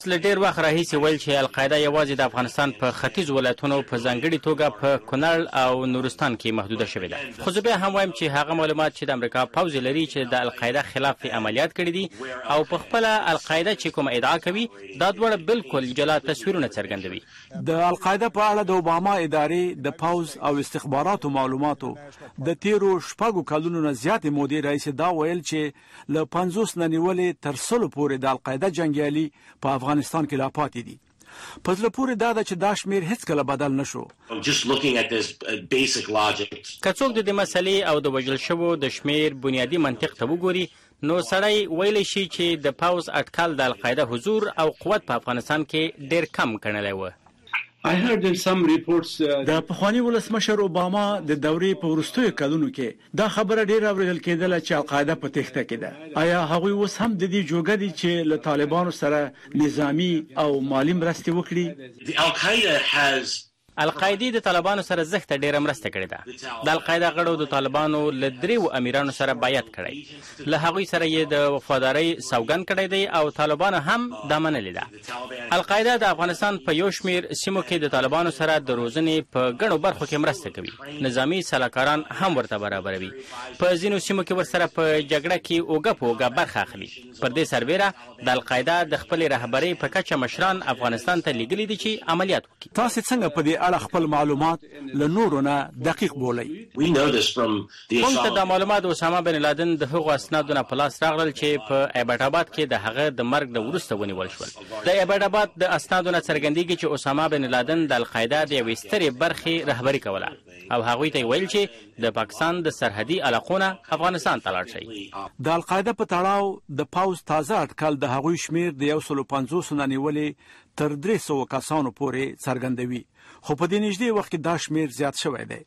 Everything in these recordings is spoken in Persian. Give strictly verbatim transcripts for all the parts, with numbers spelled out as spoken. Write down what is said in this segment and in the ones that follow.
له ډېر وخت راهیسې ویل چې القاعده یوازې د افغانستان په ختیځ ولایتونو په ځانګړې توګه په کونړ او نورستان کې محدوده شوې ده. خو زه بیا هم وایم چې هغه معلومات چې د امریکا پوځ لري چې د القاعده خلاف عملیات کړي دي او په خپله القاعده چې کومه ادعا کوي دا دواړه بالکل جلا تصویرونه څرګندوي. د القاعده په اړه د اوباما ادارې د پوځ او استخباراتو معلوماتو د تیرو شپږو کلونو نه زیاتې مودې راهیسې دا ویل چې له پنځوس نه نیولې تر سلو پورې د القاعده جنګیالي په افغانستان کې لا پاتې دي. په زړه پورې دا ده چې دا شمېر هیڅکله بدل نه شو. که څوک د دې مسلې او د وژل شوو د شمېر بنیادي منطق ته وګوري نو سړی ویلی شي چې د پوځ اټکل د القاعده حضور او قوت په افغانستان کې ډېر کم ګڼلی و. د پخواني ولسمشر اوباما د دورې په وروستیو کلونو کې دا خبره ډېره اورېدل کېدله چې القاعده په تېښته کې ده. آیا هغوی اوس هم د دې جوګه دي چې له طالبانو سره نظامی او مالي مرستې وکړي؟ القاعده د طالبانو سره زښته ډیره مرسته کړې ده. د القاعده غړو د طالبانو له دریو امیرانو سره بیعت کړی، له هغوی سره یې د وفادارۍ سوګند کړی دی او طالبانو هم دا منلې ده. القاعده د افغانستان په یو شمېر سیمو کې د طالبانو سره د روزنې په ګڼو برخو کې مرسته کوي. نظامی سلاکاران هم ورته برابروي. په ځینو سیمو کې ورسره په جګړه کې اوږه په اوږه برخه اخلي. پر دې سربیره د القاعده د خپلې رهبرۍ په کچه مشران افغانستان ته لیږلي دي چې عملیات وکړي. تاسو څنګه په دې اړه خپل معلومات له نورو نه دقیق بولئ؟ موږ ته دا معلومات اسامه بن لادن د هغو اسنادو نه په لاس راغلل چې په ایبټ آباد کې د هغه د مرګ د وروسته ونیول شول. د ایبټ آباد د اسنادو نه څرګندېږي چې اسامه بن لادن د القاعده د یوې سترې برخې رهبري کوله او هغوی ته ویل چې د پاکستان د سرحدي علاقو نه افغانستان ته لاړ شي. د القاعده په تړاو د پوځ تازه اټکل د هغوی شمېر د یو سلو پنځوسو نه نیولې تر درې سوو کسانو پورې څرګندوي، خو په دې نږدې وخت کې دا شمېر زیات شوی دی.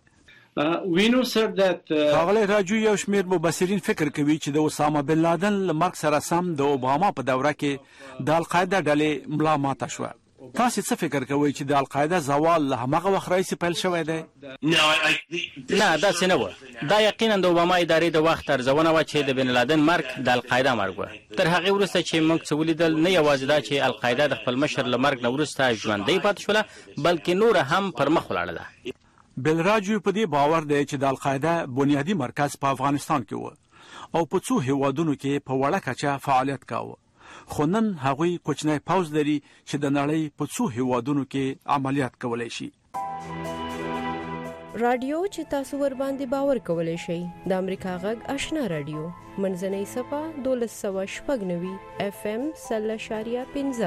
ښاغلی راجو، یو شمېر مبصرین فکر کوي چې د اسامه بن لادن له مرګ سره سم د اوباما په دوره کې د القاعده ډلې ملا ماته شوه. تاسو څه فکر کوئ چې د القاعده زوال له همغه وخت راهیسې پیل شوی دی؟ نه، داسې نه وه. دا یقینا د اوباما ادارې د وخت ارزونه وه چې د بن لادن مرګ د القاعده مرګ وه. تر هغې وروسته چې موږ څه ولیدل، نه یوازې دا چې القاعده د خپل مشر له مرګ نه وروسته ژوندۍ پاتې شوله، بلکې نوره هم پر مخ ولاړه ده. بل راجو په دې باور دی چې د القاعده بنیادي مرکز په افغانستان کې و او په څو هیوادونو کې په وړه کچه فعالیت کاوه، خو نن هغوی کوچنی پوځ لري چې د نړۍ په څو هیوادونو کې عملیات کولی شي. رادیو چې تاسو ور باندې باور کولی شئ د امریکا غږ آشنا رادیو منځنۍ صفه دولس سوه شپږ نوي اف ام سل اشاریه پنځه.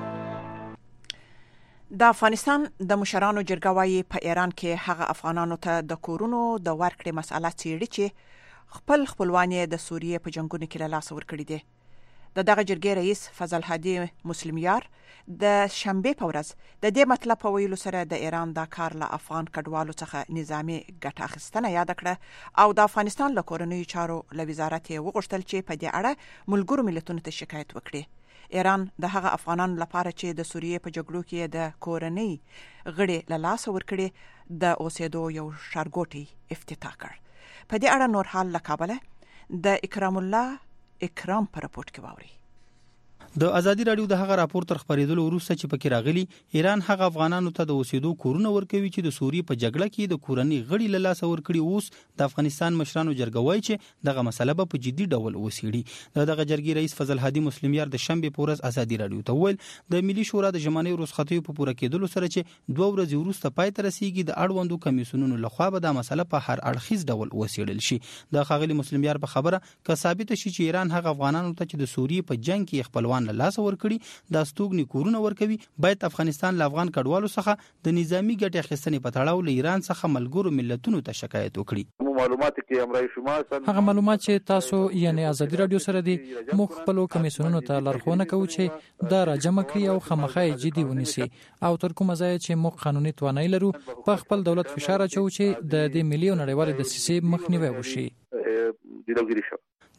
د افغانستان د مشرانو جرګه وايي په ایران کې هغه افغانانو ته د کورونو د ورکړې مسأله څېړي چې خپل خپلوان یې د سوریې په جنګونو کې له لاسه ورکړي دي. د دغه جرګې رئیس فضل هادي مسلمیار د شنبې په ورځ د دې مطلب په ویلو سره د ایران دا کار له افغان کډوالو څخه نظامي ګټه اخیستنه یاد کړه او د افغانستان له کورنیو چارو له وزارت یې وغوښتل چې په دې اړه ملګرو ملتونو ته شکایت وکړي. ایران د هغه افغانانو لپاره چې د سوریې په جګړو کې د کورنۍ غړي له لاسه ورکړي د اوسېدو یو ښارګوټی افتتاح کړ. په دې اړه نور حال له کابله د اکرام الله اکرام پر راپورټ کې واوري. د ازادي رادیو د هغه راپور تر خبرېدلو وروسته چې پکې راغلي ایران هغه افغانانو ته د اوسېدو کورونه ورکوي چې د سوریې په جګړه کې د کورنۍ غړي له لاسه ورکړي. اوس د افغانستان مشرانو جرګه وایي چې دغه مسله به په جدي ډول وڅېړي. دغه جرګې رئیس فضل هادي مسلمیار د شنبې په ورځ ازادي رادیو ته وویل د ملي شورا د ژمنیو رخصتیو په پوره کېدلو سره چې دوه ورځې وروسته پای ته رسیږي د اړوندو کمیسیونونو لخوا به دا مسله په هر اړخیز ډول وڅېړل شي. د ښاغلي مسلمیار په خبره که ثابته شي چې ایران هغه افغانانو ته چې د سوریې په جنګ کې خپلوان له لاسه ورکړي د استوګنې کورونه ورکوي، باید افغانستان له افغان کډوالو څخه د نظامی ګټې اخیستنې په تړاو له ایران څخه ملګرو ملتونو ته شکایت وکړي. هغه معلومات چې تاسو یعنی ازادي رادیو سره دي موږ خپل کمیسیونونو ته لارښوونه کوو چې دا راجمع کړي او خامخا جدي ونیسي او تر کومه ځایه چې موږ قانوني توانایي لرو په خپل دولت فشار اچوو چې د دې ملي او نړیوالې دسیسې مخنیوی وشي.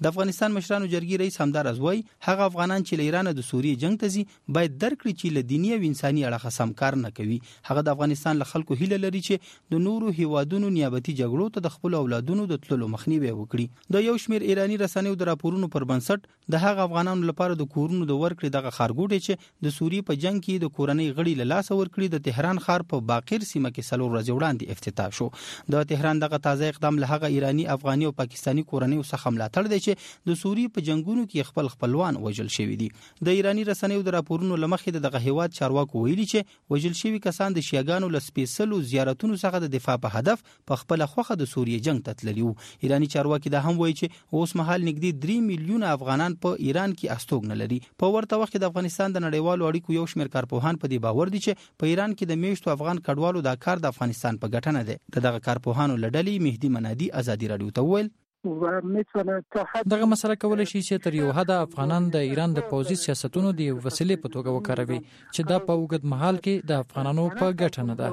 د افغانستان مشرانو جرګې رئیس همدارز وایي هغه افغانان چې له ایران د سوریې جنگ ته ځي باید درک کړي چې له دیني او انساني اړخه سم کار نه کوي. هغه د افغانستان له خلکو هیله لري چې د نورو هیوادونو نیابتي جګړو ته د خپل اولادونو د تللو مخنیوي وکړي. د یو شمېر ایرانی رسنیو د راپورونو پر بنسټ د هغه افغانانو لپاره د کورونو د ورکړې دغه خارګوټي چې د سوریې په جنگ کې د کورنۍ غړي له لاسه ورکړي د تهران ښار په باقر سیمه کې څلور ورځې وړاندې افتتاح شو. د تهران دغه تازه اقدام له هغه ایرانی، افغاني او پاکستاني کورنیو څخه ملاتړ دی چې د سوریې په جنگونو کې خپل خپلوان وژل شوی دي. د ایرانی رسنیو د راپورونو لمخې دغه هیواد چارواکو ویلي چې وژل شوی کسان د شیعاګانو له سپیڅلو زیارتونو څخه د دفاع په هدف په خپل خوخه د سوریې جنگ ته تللي وو. ایرانی چارواکي دا هم وایي چې اوس مهال نږدې درې میلیونه افغانان په ایران کې استوګنه لري. په ورته وخت کې د افغانستان د نړیوالو اړیکو یو شمېر کارپوهان په دې باور دي چې په ایران کې د میشتو افغان کډوالو دا کار د افغانستان په ګټه نه دی. دغه کارپوهانو لړلې مهدي منادي ازادي رادیو ته وویل دغه مسله کولای شي چې تر یو حد افغانان د ایران د پوځي سیاستونو د وسیلې په توګه وکاروي چې دا په وګد محل کې د افغانانو په ګټه نه ده.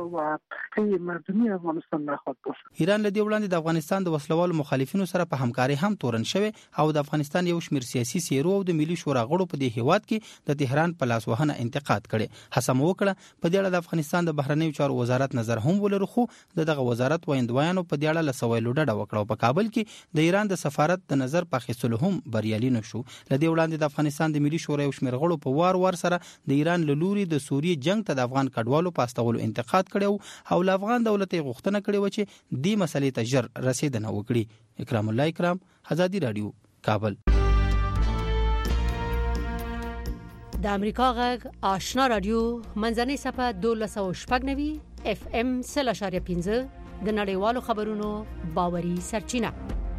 ایران له دې وړاندې د افغانستان د وسلوالو مخالفینو سره په همکاري هم تورن شوی او د افغانستان یو شمېر سیاسي سیرو او د ملي شورا غړو په دې هیواد کې د تهران په لاس وهنه انتقاد کړي. حسم وکړه په دې اړه د افغانستان د بهرنیو چارو وزارت نظر هم ولرو، خو دغه وزارت وایندویانو په دې اړه لسویلو ډډه وکړه. په کابل کې د ایران د سفارت د نظر په اخیستلو هم بریالي نشو. لدې وړاندې د افغانستان د ملي شورا یو شمېر غړو په وار وار سره د ایران له لوري د سوریې جنگ ته د افغان کډوالو په استولو انتقاد کړي او له افغان دولت یې غوښتنه کړې و چې دې مسلې ته ژر رسیدنه وکړي. اکرام الله اکرام، ازادي رادیو، کابل. د امریکا غږ آشنا رادیو منځنۍ صفحه دولس او شپږ نوي اف ام سل اشاریه پنځه د نړیوالو خبرونو باوري سرچینه.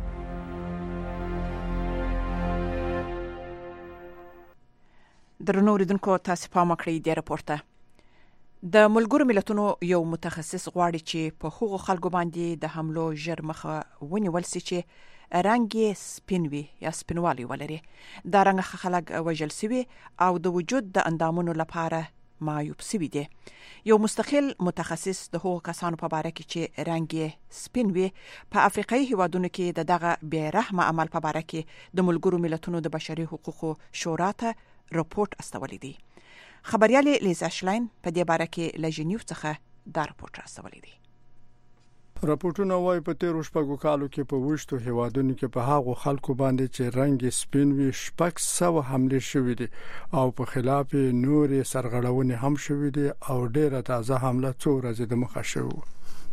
درنو اوریدونکو تاسو پام کړئ د راپورته د ملګرو ملتونو یو متخصص غواړي چې په هغو خلکو باندې د حملو ژر مخه ونیول شي چې رنګ سپین وي یا سپینوالی ولري. دا رنګ خلک وژل شوي او د وجود د اندامونو لپاره معیوب شوي دي. یو مستقل متخصص د هغو کسانو په باره کې چې رنګ سپین وي په افریقایي هیوادونو کې د دغه بې رحمه عمل په باره کې د ملګرو ملتونو د بشري حقوقو شورا ته راپورټ استولی دی. خبريالي لیزا شلاین په دې باره کې له ژنیو څخه دا راپورټ استولی دی. راپورټونه وايي په تیرو شپږو کالو کې په وشتو هیوادونو کې په هغو خلکو باندې چې رنګ سپین وي شپږ سوه حمله شوې دي او په خلاف نورې سرغړونې هم شوې دي او ډېره تازه حمله څو ورځې د مخه شوه.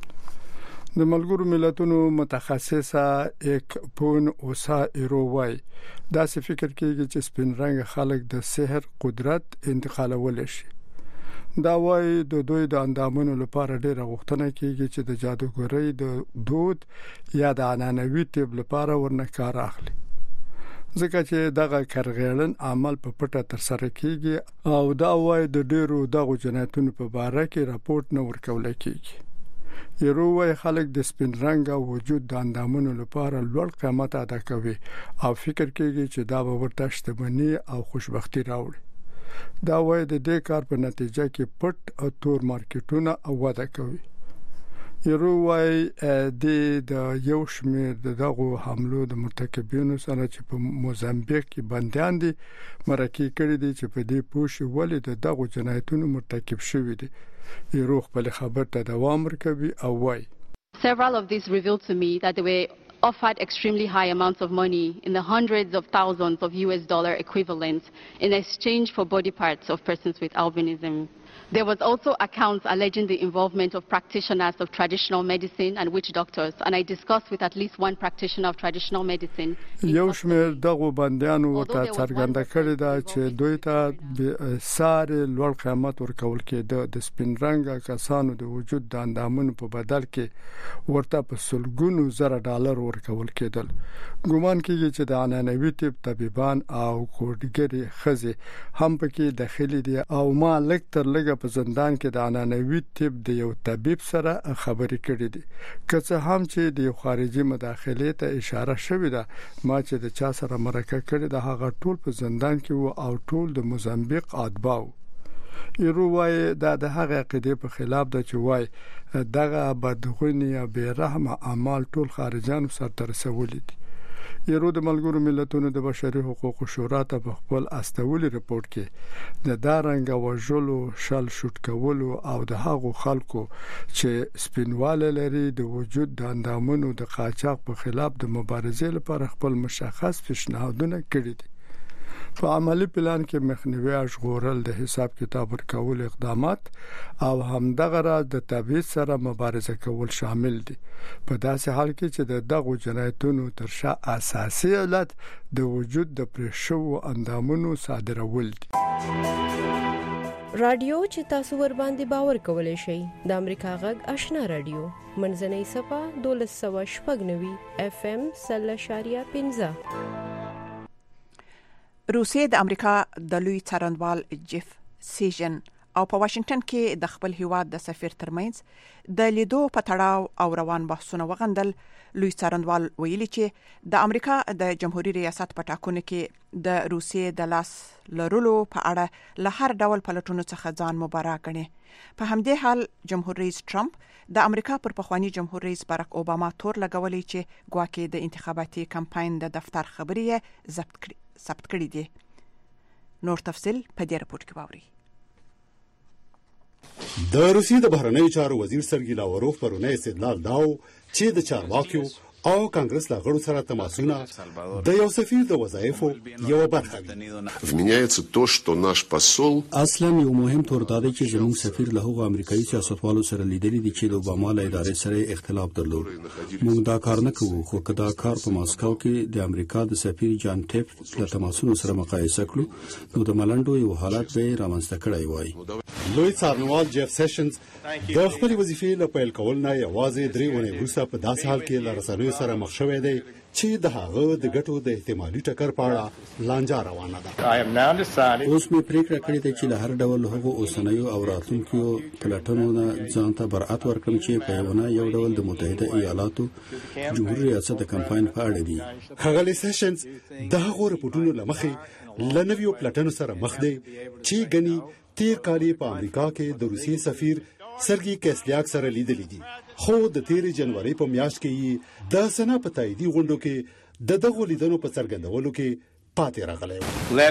د ملګرو ملتونو متخصصه ایک پون اوسا ایرووای دا څه فکر کوي چې سپین رنګ خلک د سحر قدرت انتقالول شي. دا وایي د دوی د اندامونو لپاره ډېره غوښتنه کیږي چې د جادوګرۍ د دود یا د عنعنوي طب لپاره ورنکار اخلي، ځکه چې دغه کرغېړن عمل په پټه تر سره کیږي او دا وایي د ډېرو دغه جنایتونو په اړه کې راپورټ نه ورکول کیږي. یروي خلک د سپین رنګ او وجود د اندامونو لپاره لوړ قیمت ادا کوي او فکر کوي چې دا به ورته شتمنۍ او خوشبختی راوړي. دا وایي د دې کار په نتیجه کې پټ او تور مارکیټونه وده کوي. یروي د یو شمېر دغه حملو د مرتکبینو سره چې په موزامبیک کې بندیان دي مرکه کړی دي چې په دې پوښي ولې دغه جنایتونو مرتکب شوي دي. یرو خپل خبر ته دوام ورکوي او وایي Several of these revealed to me that they were offered extremely high amounts of money in the hundreds of thousands of U S dollar equivalents in exchange for body parts of persons with albinism. There was also accounts alleging the involvement of practitioners of traditional medicine and witch doctors, and I discussed with at least one practitioner of traditional medicine. یو شمېر دغه بندیانو ورته څرګنده کړې ده چې دوی ته ساري لوړ قیمت ورکول کېده د سپین رنګ کسانو د وجود د اندامونو په بدل کې ورته په سلګونو زره ډالر ورکول کېدل. ګومان کېږي چې د عنعنوي طب طبيبان او کوډګری خزه هم پکې داخلي دي او ما لک تر لګ په زندان کې د عنعنوي طب د یو طبيب سره خبرې کړې دي. که څه هم چې د خارجي مداخله ته اشاره شوې ده، ما چې د چا سره مرکه کړې ده هغه ټول په زندان کې وو او ټول د موزامبیک اتباو. یروي دا د هغه عقیده په خلاف ده چې وای دغه بدغونی او بیرحمه اعمال ټول خارجانو سره ترسول دي. یورو د ملګرو ملتونو د بشري حقوقو شورا ته په خپل استولي رپورت کې د دارنګ وژلو شل شوټ کولو او د هغو خلکو چې سپینواله لري د وجود د اندامونو د قاچاق په خلاف د مبارزې لپاره خپل مشخص پیشنهادونه کړي دي. په عملی پلان کې مخنیوي اشغورل د حساب کتاب ورکول اقدامات او همدغه راز د تبعیض سره مبارزه کول شامل دي په داسې حال کې چې د دغو جنایتونو تر شا اساسي علت د وجود د پرشو اندامونو صادرول دي. رادیو چې تاسو ور باندې باور کولای شئ د امریکا غږ آشنا رادیو منځنۍ صفه دولس سوه شپږ نوي اف ام سل اشاریه پنځه. روسیه د امریکا د لوی څارنوال جیف سیژن او په واشنگټن کې د خپل هیواد د سفیر ترمنځ د لیدو په تړاو او روان بحثونه وغندل. لوی څارنوال ویلي چې د امریکا د جمهوریت ریاست په ټاکنو کې د روسیې د لاس لرلو په اړه له هر ډول پلټونو څخه ځان مبارک ګڼي. په همدې حال جمهور رئیس ټرمپ د امریکا پر پخوانی جمهور رئیس باراک اوباما تور لګولې چې ګواکې د انتخاباتي کمپاین د دفتر خبرې ضبط کړي ثبت کړي دي. نور تفصيل په دې راپور کې باوري. د روسیې د بهرنیو چارو وزیر سرګی لاوروف پرونه استدلال داو چې د چارواکیو او کانګرس لا غړو سره تماسونه د یو سفیر د وظایفو یو برخه دي. Вменяется то, что наш посол اصلا یو مهم تور دادی چې زموږ سفیر له هغو امریکایي سیاستوالو سره لیدلی دي چې د اوباما له ادارې سره اختلاف درلود. موږ دا کار نه کوو، خو که دا کار په ماسکو کې د امریکا د سفیر جان ټیپ له تماسونو سره مقایسه کړو نو د ملنډو یو حالت به رامنځته کړی وای. لوی څارنوال جیف سیشنز د خپل وظیفې له پیل کول نه یوازې درې ونې وروسته په داسې حال کې له رسنیو سره مخ شوی دی چې د هغه د ګټو د احتمالي ټکر په اړه لانجه روانه ده. اوس مې پریکړه کړې ده چې له هر ډول هغو اوسنیو او راتلونکو پلټنو نه ځان ته برأت ورکړم چې په یوه یو ډول د متحده ایالاتو جمهور ریاست د کمپاین په اړه دي. ښاغلی سیشنز د هغو رپورټونو له مخې له نویو پلټنو سره مخ دی چې ګني تیر کال په امریکا کې د روسیې سفیر سرګی کیسلیاک سره لیدلی دي، خو د تیر جنوري په میاشت کې د سنا په تاییدي غونډو کې د دغو لیدنو په څرګندولو کې پاتې راغلی.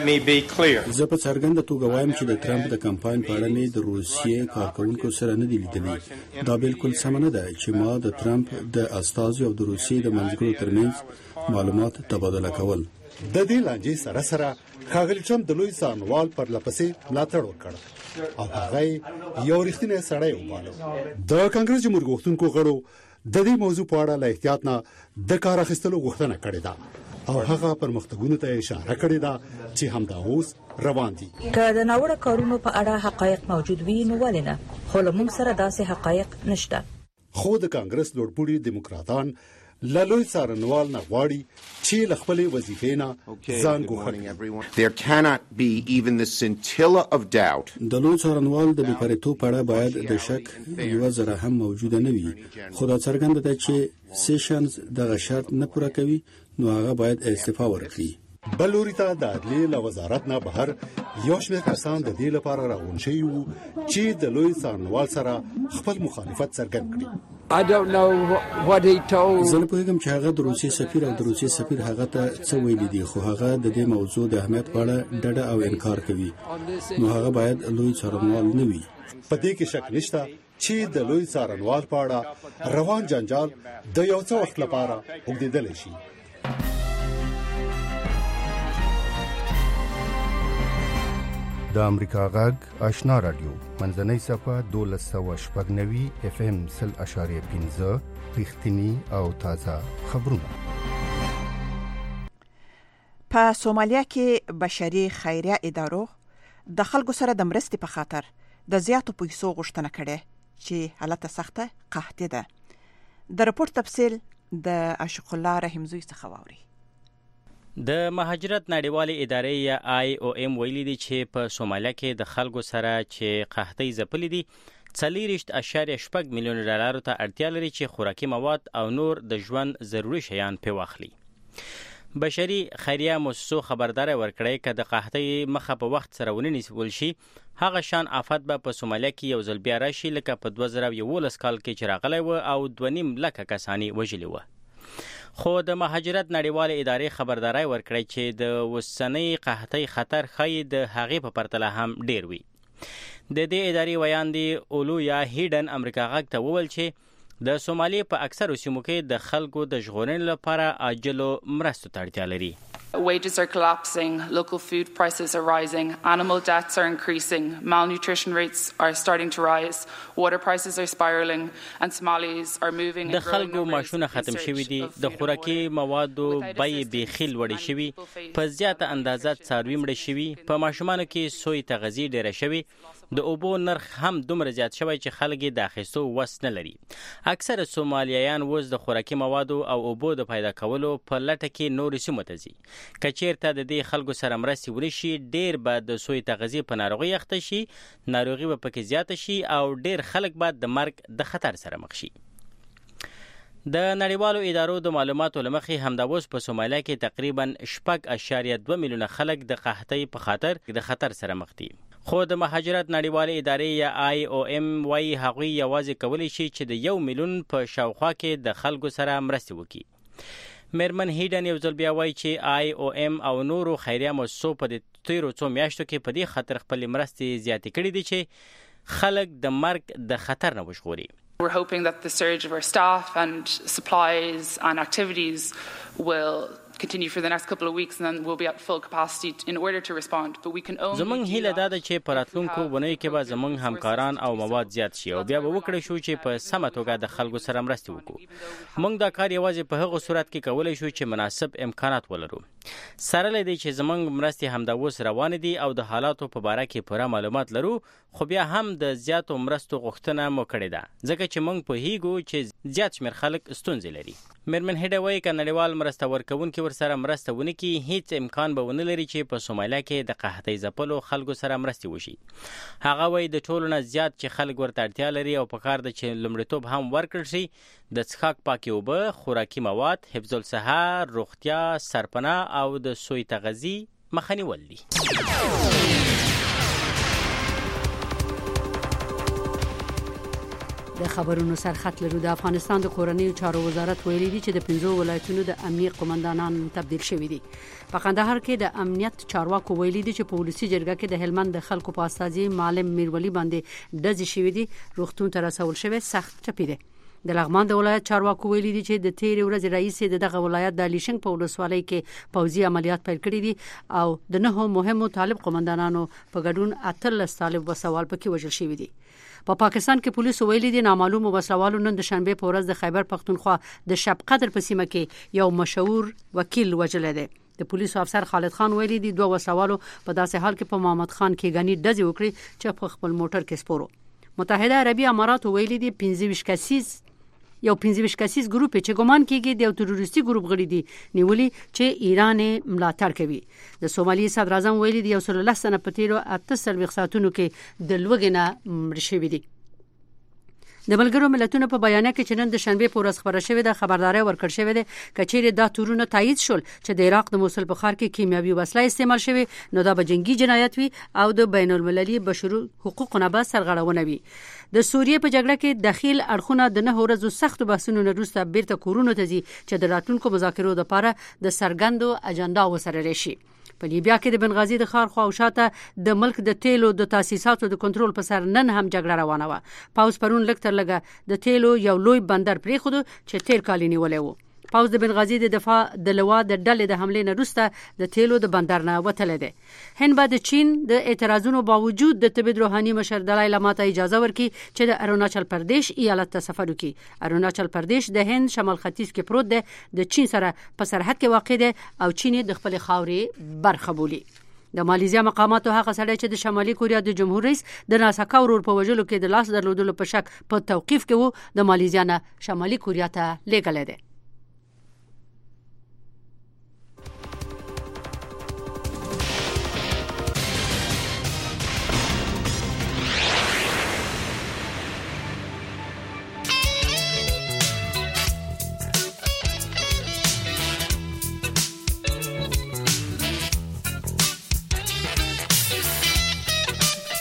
زه په څرګنده توګه وایم چې د ټرمپ د کمپاین په اړه مې د روسیې کارکونکو سره نه دی لیدلی. دا بالکل سم نه ده چې ما د ټرمپ د استازو او د روسیې د منځګړو ترمنځ معلومات تبادله کول. د دې لانجې سره سره ښاغلی ټرمپ د لوی څارنوال پر لپسې ملاتړ وکړ او هغه یو رښتینی سړی وباله. د کانګرس جمهور غوښتونکو غړو د دې موضوع په اړه له احتیاط نه د کار اخیستلو غوښتنه کړې ده او هغه پرمختګونو ته اشاره کړې ده چې همدا اوس روان دي. که د ناوړه کارونو په اړه حقایق موجود وي نو ولې نه، خو موږ سره داسې حقایق نشته. خو د کانګرس لوړپوړي دیموکراتان لالوی څارنوال نه غواړي چې له خپلې وظیفې نه ځان ګوښه. There cannot be even the scintilla of doubt. د لوی څارنوال د بېپریتوب په اړه باید د شک یوه ذره هم موجوده نه وي، خو دا څرګنده ده چې سیشنز دغه شرط نه پوره کوي نو هغه باید استعفا ورکړي. بل لوري ته د عدلیې له وزارت نه بهر یو شمېر کسان د دې لپاره راغونډ شوي وو چې د لوی څارنوال سره خپل مخالفت څرګند کړي. I don't know what he told. زه نه پوهیږم چې هغه د روسیې سفیر او د روسیې سفیر هغه ته څه ویلي دي، خو هغه د دې موضوع د اهمیت په اړه ډډه او انکار کوي. نو هغه باید لوی څارنوال نه وي. په دې کې شک نشته چې د لوی څارنوال په اړه روان جنجال د یو څه وخت لپاره اوږدېدلی شي. د امریکا غږ آشنا رادیو منځنۍ صفه دولس سوه شپږ نوي اف ام سل اشاریه پنځه رښتینی او تازه خبرونه. په سومالیا کې بشري خیریه ادارو د خلکو سره د مرستې په خاطر د زیاتو پیسو غوښتنه کړې چې حالت سخته قحطي ده. د راپور تفصیل د عاشق الله رحمزوی څخه واوري. د مهاجرت نړیوالې ادارې یا آی او ام ویلي دي چې په سومالیا کې د خلکو سره چې قحطۍ ځپلې دي څلېرویشت اعشاریه شپږ میلیونه ډالرو ته اړتیا لري چې خوراکي مواد او نور د ژوند ضروري شیان پې واخلي. بشري خیریه موسسو خبرداری ورکړی که د قحطۍ مخه په وخت سره ونه نیول شي هغه شان آفت به په سومالیا کې یو ځل بیا راشي لکه په دوه زره یولس کال کې چې راغلی و او دوه نیم لکه کسانې وژلي وه. خو د مهاجرت نړیوال ادارې خبرداري ورکړی چې د وسنۍ قحطۍ خطر ښایي د هغې په پرتله هم ډیر وي. د دې ادارې ویان دی اولویا هیډن امریکا غږ ته وویل چې د سومالي په اکثرو سیمو کې د خلکو د ژغورنې لپاره عاجلو مرستو ته اړتیا لري. Wages are collapsing, local food prices are rising, animal deaths are increasing, malnutrition rates are starting to rise, water prices are spiraling, and Somalis are moving د خلکو معاشونه ختم شوي دي، د خوراکي موادو بیې بیخي لوړې شوي، په زیاته اندازه څاروي مړه شوي، په ماشومانو کې سوی تغذیه ډیره شوي، د اوبو نرخ هم دومره زیات شوی چې خلک یې د اخیستو وس نه لري. اکثره سومالیایان اوس د خوراکي موادو او اوبو د پیدا کولو په لټه کې نورې سیمو ته ځي. که چیرته د دې خلکو سره مرستې ونشي، ډیر به د سوی تغذیې په ناروغۍ اخته شي، ناروغي به پکې زیاته شي او ډیر خلک به د مرګ د خطر سره مخ شي. د نړیوالو ادارو د معلوماتو له مخې همدا اوس په سومالیا کې تقریبا شپږ اشاریه دوه میلیونه خلک د قحطۍ په خاطر د خطر سره مخ دي. خو د مهاجرت نړیوالې ادارې یا آی او ام وايي هغوی یوازې کولی شي چې د یو میلیون په شاوخوا کې د خلکو سره مرستې وکړي. میرمن هیډن یو ځل بیا وایي چې آی او ام او نورو خیریه مؤسسو په دې تیرو څو میاشتو کې په دې خاطر خپلې مرستې زیاتې کړي دي چې خلک د مرګ د خطر نه وژغوري. We're hoping that the surge of our staff and supplies and activities will continue for the next couple of weeks and then we'll be at full capacity in order to respond, but we can only زمونږ هیله دا ده چې په راتلونکو ونیو کې به زمونږ همکاران او مواد زیات شي او بیا به وکړی شو چې په سمه توګه د خلکو سره مرستې وکړو. موږ دا کار یوازې په هغه صورت کې کولی شو چې مناسب امکانات ولرو. سره له دې چې زمونږ مرستې همدا اوس روانې دي او د حالاتو په باره کې پوره معلومات لرو، خو بیا هم د زیاتو مرستو غوښتنه مو کړې ده ځکه چې موږ پوهیږو چې زیات شمېر خلک ستونزې لري. میرمن هیډه وایي که نړیوال مرسته ورکوونکي ورسره مرسته ونه کړي، هیڅ امکان به ونه لري چې په سومالیا کې د قحطۍ ځپلو خلکو سره مرستې وشي. هغه وایي د ټولو نه زیات چې خلک ورته اړتیا لري او پکار ده چې لومړیتوب هم ورکړل شي د څښاک پاکې اوبه، خوراکي مواد، حفظ الصحه، روغتیا، سرپناه او د سوی تغذیې مخه نیول دي. د خبرونو سرخط لرو. د افغانستان د کورنیو چارو وزارت ویلي دی چې د پنځو ولایتونو د امنیت قومندانان تبدیل شوي دي. په قندهار کې د امنیت چارواکو ویلي دی چې په ولسی جرګه کې د هلمند د خلکو په استازي معلم میرولی باندې ډزې شوي دي، روغتون ته رسول شوی سخت ټپي دی. د لغمان د ولایت چارواکو ویلي دي چې د تیر ورځ رئیس د دغه ولایت د لیشنګ په ولسوالۍ کې پوځي عملیات پیل کړي دي او د نهو مهمو طالب قومندانانو په ګډون اتلس طالب وسوال پکې وژل شوي دي. په پا پاکستان کې پولیسو ویلي دي نامعلوم وسلوالو نن د شنبه په ورځ د خیبر پختونخوا د شب قدر په سیمه کې یو مشهور وکیل وژل دی. د پولیسو افسر خالد خان ویلي دي دوه وسلوالو په داسې حال کې په محمد خان کې غنی ډزې وکړي چې په خپل موټر کې سپورو. متحده عربي امارات ویلي دي پنځه ویشت کسیز یو پنځه ویشت کسیز ګروپ چې ګمان کیږي د یو تروریستي ګروپ غړي دي نیولي چې ایران ملاتړ کوي. د سومالي صدر اعظم ویلي دي یو سل الله سنه په تیرو اته سلويخ ساعتونو کې د لوګنه مړ شوي دي. د ملګرو ملتونو په بیانیه کې چې نن د شنبه په ورځ خبره شوې ده خبرداري ورکړ شوې ده کچېره دا تورونه تایید شول چې د عراق د موصل په ښار کې کیمیاوي وسله استعمال شوی نو دا به جنگي جنایت وي او د بین المللي بشري حقوقو نه به سرغړونه وي. د سوریې په جګړه کې داخل اړخونه د نه ورځو سخت بحثونو نه وروسته بیرته کورونو ته ځي چې د راتلونکو مذاکرو لپاره د سرګندو اجنډا وسره راشي. په لیبیا کې د بنغازي د ښار خواوشاته د ملک د تیلو د تاسیساتو د کنټرول په سر نن هم جګړه روانه وه. پاوز پرون لږ تر لږه د تیلو یو لوی بندر پرېښود چې تیر کال نیولې و. پاوز د بنغازي د دفاع د لوا د ډلې د حمله نه وروسته د تیلو د بندر نه وتلې ده. هند به د چین د اعتراضونو باوجود د تبعید روحاني مشر دلای لاما ته اجازه ورکړي چې د اروناچل پردیش ایالت ته سفر وکړي. اروناچل پردیش د هند شمال ختیځ کې پروت دی، د چین سره په سرحد کې واقع دی او چین د خپل خاورې برخه بولي. د مالیزیا مقاماتو هغه سړی چې د شمالي کوریا د جمهور رئیس د ناسکا ورور په وژلو کې د لاس درلودلو په شک په توقیف کې وو د مالیزیا نه شمالي کوریا ته لیږلی دی.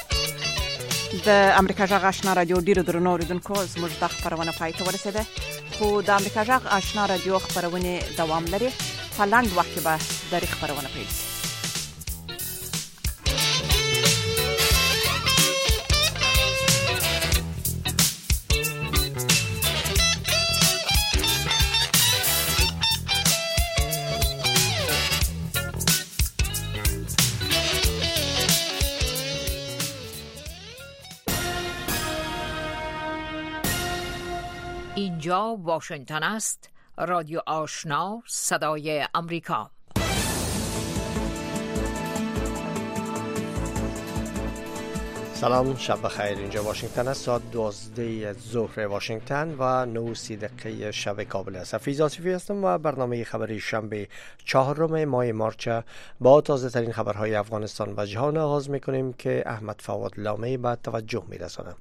د امریکا جغ آشنا رادیو ډیرو درنو اوریدونکو زموږ د خبرونه پای ته ورسیده. خو د امریکا جغ آشنا رادیو خبرونه دوام لري. په لاند وخت کې به د خبرونه پیل شي. اینجا واشنگتن است. رادیو آشنا صدای امریکا. سلام، شب بخیر. اینجا واشنگتن است. ساعت دوازده ظهر واشنگتن و نه و سی دقیقه شب کابل است. حفیظ آصفی هستم و برنامه خبری شنبه چهارم ماه مارچ با تازه ترین خبرهای افغانستان و جهان آغاز میکنیم که احمد فواد لامی به توجه میرسانم.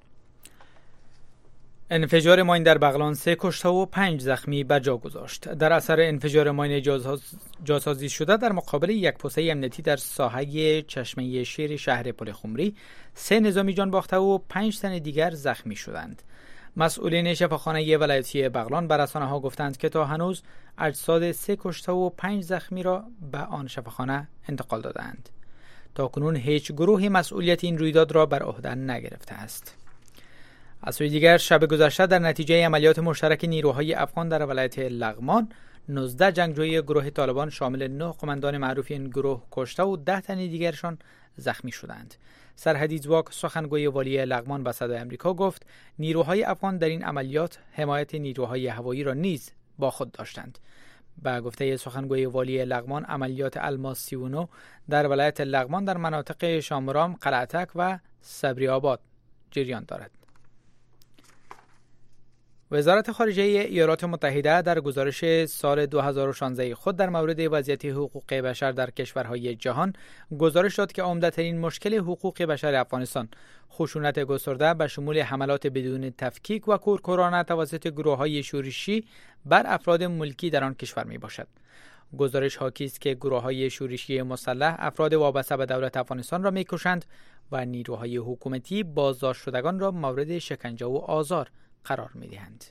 انفجار ماین در بغلان سه کشته و پنج زخمی بر جا گذاشت. در اثر انفجار ماین جاسازی شده در مقابل یک پوسته امنیتی در ساحه چشمه شیر شهر پلخمری، سه نظامی جان باخته و پنج تن دیگر زخمی شدند. مسئولین شفاخانه ولایتی بغلان بر رسانه‌ها گفتند که تا هنوز اجساد سه کشته و پنج زخمی را به آن شفاخانه انتقال دادند. تا کنون هیچ گروهی مسئولیت این رویداد را بر عهده نگرفته است. از سوی دیگر شب گذشته در نتیجه عملیات مشترک نیروهای افغان در ولایت لغمان، نوزده جنگجوی گروه طالبان شامل نه قماندان معروف این گروه کشته و ده تن دیگرشان زخمی شدند. سرحدی زواک سخنگوی والی لغمان به صدای آمریکا گفت نیروهای افغان در این عملیات حمایت نیروهای هوایی را نیز با خود داشتند. با گفته سخنگوی والی لغمان، عملیات الماس سی و نه در ولایت لغمان در مناطق شامرام، قلعتک و صبری آباد جریان دارد. وزارت خارجه ایالات متحده در گزارش سال دو هزار و شانزده خود در مورد وضعیت حقوق بشر در کشورهای جهان گزارش داد که عمده‌ترین مشکل حقوق بشر افغانستان خشونت گسترده به شمول حملات بدون تفکیک و کورکورانه توسط گروه‌های شورشی بر افراد ملکی در آن کشور میباشد. گزارش حاکی است که گروه‌های شورشی مسلح افراد وابسته به دولت افغانستان را میکشند و نیروهای حکومتی بازداشت شدگان را مورد شکنجه و آزار قرار می‌دهند.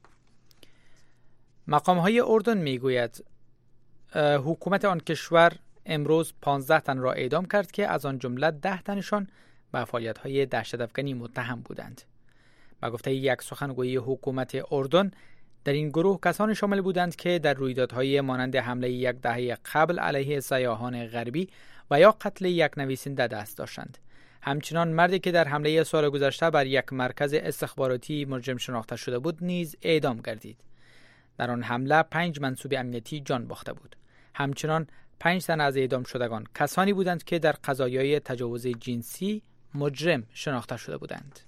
مقام‌های اردن می‌گوید حکومت آن کشور امروز پانزده تن را اعدام کرد که از آن جمله ده تنشان به فعالیت‌های دهشت‌افکنی متهم بودند. با گفته یک سخنگوی حکومت اردن، در این گروه کسانی شامل بودند که در رویدادهای مانند حمله یک دهه قبل علیه سیاحان غربی و یا قتل یک نویسنده دست داشتند. همچنان مردی که در حمله سال گذشته بر یک مرکز استخباراتی مجرم شناخته شده بود نیز اعدام گردید. در آن حمله پنج منصوب امنیتی جان باخته بود. همچنان پنج تن از اعدام شدگان کسانی بودند که در قضایای تجاوز جنسی مجرم شناخته شده بودند.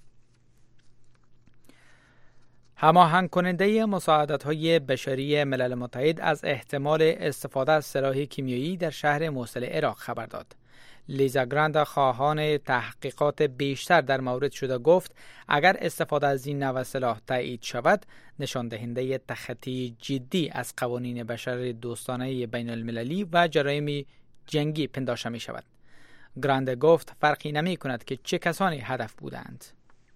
هماهنگ کننده مساعدت‌های بشری ملل متحد از احتمال استفاده از سلاح کیمیایی در شهر موصل عراق خبر داد. لیزا گراند، خواهان تحقیقات بیشتر در مورد شده، گفت اگر استفاده از این نوع سلاح تایید شود، نشان دهنده تخطی جدی از قوانین بشر دوستانه بین المللی و جرایم جنگی پنداشته می شود. گراند گفت فرقی نمی کند که چه کسانی هدف بودند.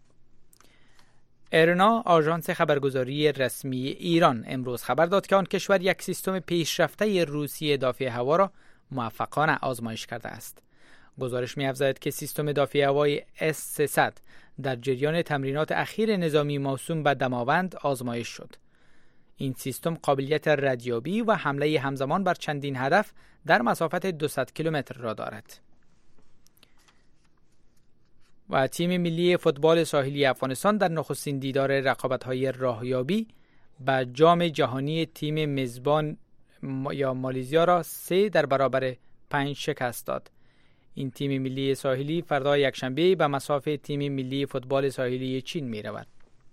ارنا، آژانس خبرگزاری رسمی ایران، امروز خبر داد که آن کشور یک سیستم پیشرفته روسی دافع هوا را موفقانه آزمایش کرده است. گزارش می‌افزاید که سیستم دافع هوای اس سیصد در جریان تمرینات اخیر نظامی موسوم به دماوند آزمایش شد. این سیستم قابلیت ردیابی و حمله همزمان بر چندین هدف در مسافت دویست کیلومتر را دارد. و تیم ملی فوتبال ساحلی افغانستان در نخستین دیدار رقابت‌های راهیابی به جام جهانی تیم میزبان یا مالزیا را سه در برابر پنج شکست داد. این تیم ملی ساحلی فردا یکشنبه به مسافه تیم ملی فوتبال ساحلی چین می رود.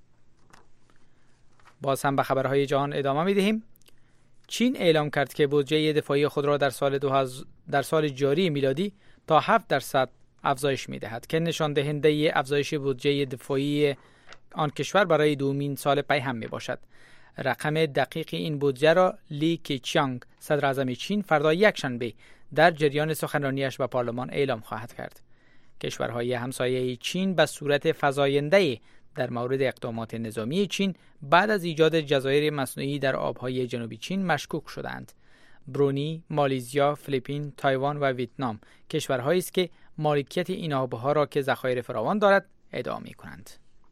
باز هم به خبرهای جهان ادامه می دهیم. چین اعلام کرد که بودجه دفاعی خود را در سال دو هزار در سال جاری میلادی تا هفت درصد افزایش می دهد که نشان دهنده افزایش بودجه دفاعی آن کشور برای دومین سال پی هم می باشد. رقم دقیق این بودجه را لی کیچیانگ، صدر اعظم چین، فردا یکشنبه در جریان سخنرانیش به پارلمان اعلام خواهد کرد. کشورهای همسایه چین به صورت فزاینده در مورد اقدامات نظامی چین بعد از ایجاد جزایر مصنوعی در آبهای جنوبی چین مشکوک شدند. برونی، مالیزیا، فیلیپین، تایوان و ویتنام کشورهایی است که مالکیت این آبها را که ذخایر فراوان دارد ادعا می‌کنند.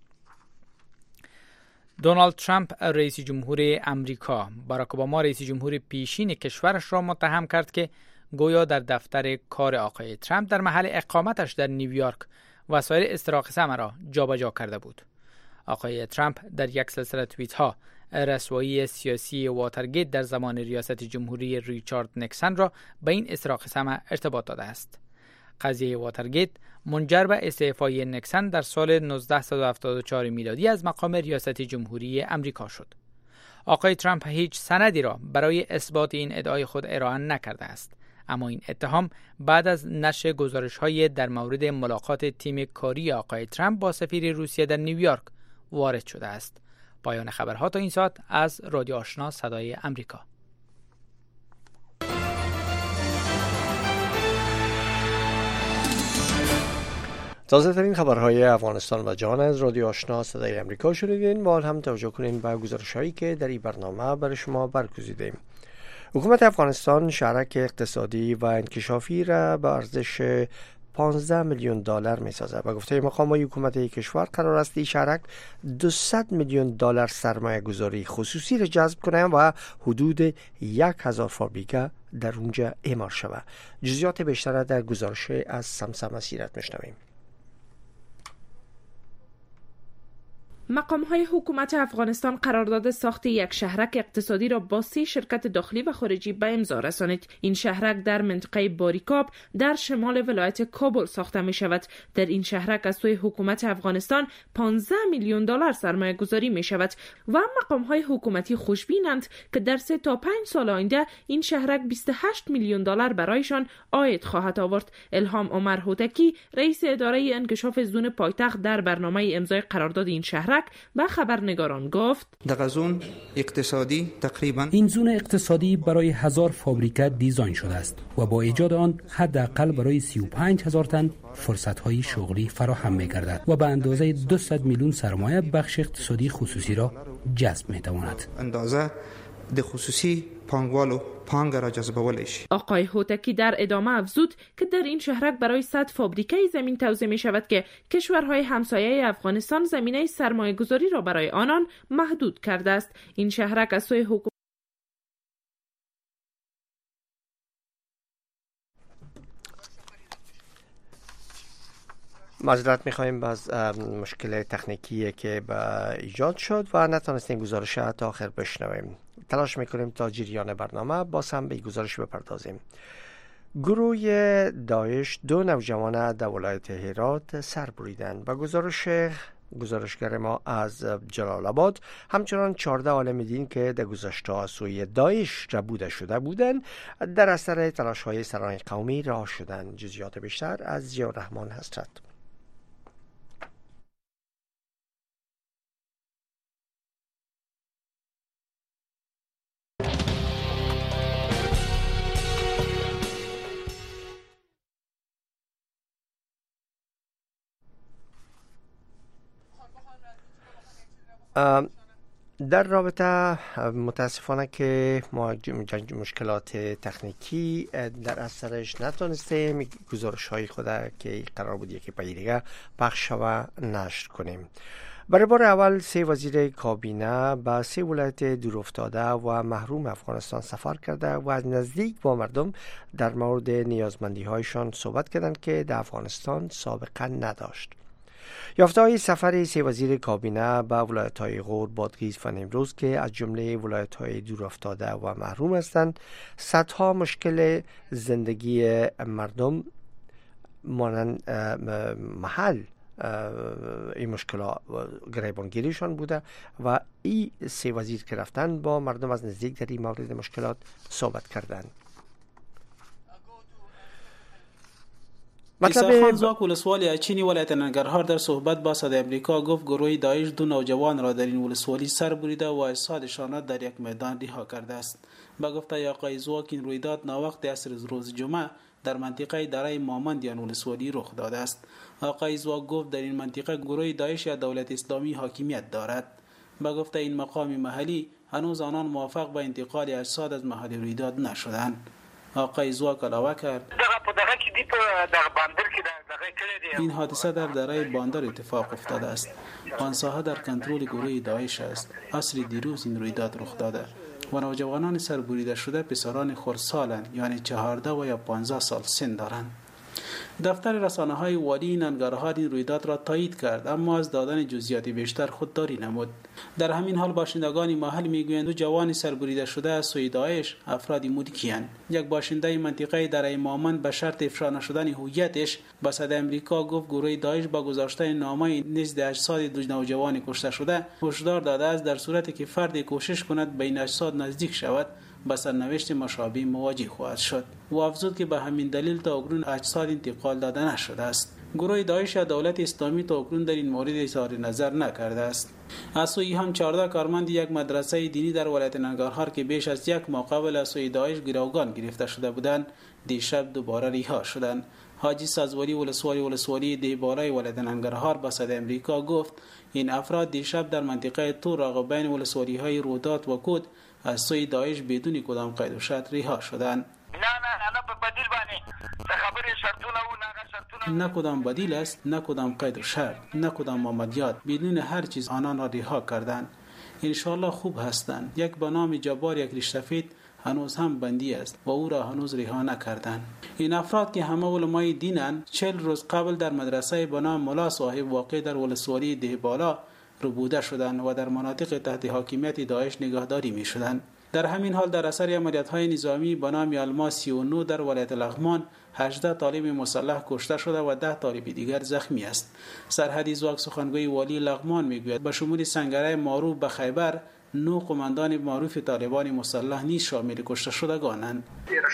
دونالد ترامپ رئیس جمهور امریکا باراک اوباما رئیس جمهور پیشین کشورش را متهم کرد که گویا در دفتر کار آقای ترامپ در محل اقامتش در نیویورک وسایل استراق را جابجا کرده بود. آقای ترامپ در یک سلسله توییت ها رسوایی سیاسی واترگیت در زمان ریاست جمهوری ریچارد نیکسون را به این استراق ارتباط داده است. قضیه واترگیت منجر به استعفای نیکسون در سال نوزده هفتاد و چهار میلادی از مقام ریاست جمهوری امریکا شد. آقای ترامپ هیچ سندی را برای اثبات این ادعای خود ارائه نکرده است، اما این اتهام بعد از نشر گزارش‌های در مورد ملاقات تیم کاری آقای ترامپ با سفیر روسیه در نیویورک وارد شده است. پایان خبرها تا این ساعت از رادیو آشنا صدای امریکا. تازه ترین خبرهای افغانستان و جهان از رادیو آشنا صدای امریکا شنیدین. با هم توجه کنین به گزارش‌هایی که در این برنامه برای شما برگزیدیم. حکومت افغانستان شهرک اقتصادی و انکشافی را به ارزش پانزده میلیون دلار می‌سازد. به گفته مقامات حکومت کشور قرار است این شهرک دویست میلیون دلار سرمایه گذاری خصوصی را جذب کنند و حدود یک هزار فابریکه در اونجا اعمار شود. جزئیات بیشتر در گزارش از سمسم سیرت میشنویم. مقام‌های حکومت افغانستان قرارداد ساخت یک شهرک اقتصادی را با سه شرکت داخلی و خارجی به امضا رسانید. این شهرک در منطقه باریکاب در شمال ولایت کابل ساخته می شود. در این شهرک از سوی حکومت افغانستان پانزده میلیون دلار سرمایه گذاری می شود و مقام‌های حکومتی خوشبینند که در سه تا پنج سال آینده این شهرک بیست و هشت میلیون دلار برایشان عاید خواهد آورد. الهام عمر هوتکی رئیس اداره انکشاف زون پایتخت در برنامه امضای قرارداد این شهرک به خبرنگاران گفت در زون اقتصادی تقریبا این زون اقتصادی برای هزار فابریکه دیزاین شده است و با ایجاد آن حداقل برای سی و پنج هزار تن فرصت‌های شغلی فراهم می‌گردد و به اندازه دویست میلیون سرمایه بخش اقتصادی خصوصی را جذب می‌تواند. اندازه د خصوصی پانگوالو پانگ را جذبولش. آقای هوتکی در ادامه افزود که در این شهرک برای صد فابریکه زمین توزیع می شود که کشورهای همسایه افغانستان زمینه سرمایه گذاری را برای آنان محدود کرده است. این شهرک از سوی حکومت معذرت می‌خوایم از مشکل تکنیکی که به ایجاد شد و نتونستیم گزارش تا آخر بشنویم. تلاش می‌کنیم تا جریان برنامه با هم به گزارش بپردازیم. گروه داعش دو نوجوان در ولایت هرات سر بریدند و گزارش گزارشگر ما از جلال آباد همچنان چهارده عالم دین که در گذشته از سوی داعش ربوده شده بودند در اثر تلاش‌های سران قومی رها شدند. جزئیات بیشتر از ضیاء الرحمن حضرت. در رابطه متاسفانه که ما مشکلات تکنیکی در اثرش نتونستیم گزارش های خود که قرار بود یکی پای دیگه پخش و نشر کنیم. برای بار اول سه وزیر کابینه به سه ولایت دورافتاده و محروم افغانستان سفر کرده و از نزدیک با مردم در مورد نیازمندی هایشان صحبت کردند که در افغانستان سابقه نداشت. یافته‌های سفر سه وزیر کابینه به ولایت‌های غور، بادغیس و نیمروز که از جمله ولایت‌های دورافتاده و محروم هستند، صدها مشکل زندگی مردم مانند محل این مشکلات گریبانگیریشان بوده و این سه وزیر که رفتن با مردم از نزدیک در این مورد مشکلات صحبت کردند. عیسی خان زاک ولسوالی چینی ولایت ننگرهار در صحبت با صدای امریکا گفت گروه داعش دو نوجوان را در این ولسوالی سر بریده و اجسادشان در یک میدان رها کرده است. با گفته آقای زاک این رویداد ناوقت عصر روز جمعه در منطقه دره مامندیان ولسوالی رخ داده است. آقای زواک گفت در این منطقه گروه داعش یا دولت اسلامی حاکمیت دارد. با گفته این مقام محلی هنوز آنان موافق به انتقال اجساد از محل رویداد نشدند. آقای زواک علاوه کرد این حادثه در دره باندر اتفاق افتاده است. آن ساحه در کنترل گروه داعش است. عصر دیروز این رویداد رخ داده و نوجوانان سربریده شده پسران خردسالند، یعنی چهارده و یا پانزده سال سن دارند. دفتر رسانه های والی ننگرهار این رویداد را تایید کرد، اما از دادن جزئیات بیشتر خودداری نمود. در همین حال باشندگان محل میگویند دو جوان سربریده شده از سوی داعش افرادی مودکی‌اند. یک باشنده منطقه دره مامند به شرط افشا نشدن هویتش به صدای امریکا گفت گروه داعش با گذاشتن نامه نزد اجساد دو نوجوان کشته شده هشدار داده است در صورتی که فردی کوشش کند به این اجساد نزدیک شود با سرنوشت مشابه مواجه خواهد شد. و افزود که به همین دلیل تا اکنون اجساد انتقال داده نشده است. گروه داعش یا دولت اسلامی تا اکنون در این مورد اظهار نظر نکرده است. از سوی هم چهارده کارمند یک مدرسه دینی در ولایت ننگرهار که بیش از یک ماه قبل از سوی داعش گروگان گرفته شده بودند دیشب دوباره رها شدند. حاجی سازواری ولسوالی ولسوالی دیبالای ولایت ننگرهار با صدای امریکا گفت این افراد دیشب در منطقه تور بین ولسوالی های رودات و کود از سوی داعش بدون کدام قید و شرط رها شدند. نه نه نه په بدیل باندې خبرې شرطونه او نه شرطونه نه کدام بدیل است، نه کدام قید و شرط، نه کدام مامدیات، بدون هر چیز آنان را رها کردند. ان شاء الله خوب هستند. یک به نام جبار یک ریش‌سفید هنوز هم بندی است و او را هنوز رها نکردند. این افراد که همه علمای دینند چهل روز قبل در مدرسه به نام ملا صاحب واقع در ولسوالی دهبالا ربوده شدند و در مناطق تحت حاکمیت داعش نگهداری می شدند. در همین حال در اثر عملیات‌های نظامی به نام الماس سی و نه در ولایت لغمان هجده طالب مسلح کشته شده و ده طالب دیگر زخمی است. سرحدی زواک سخنگوی والی لغمان میگوید به شمول سنگره معروف به خیبر نو قماندان معروف طالبان مسلح نیز شامل کشته شدگانند.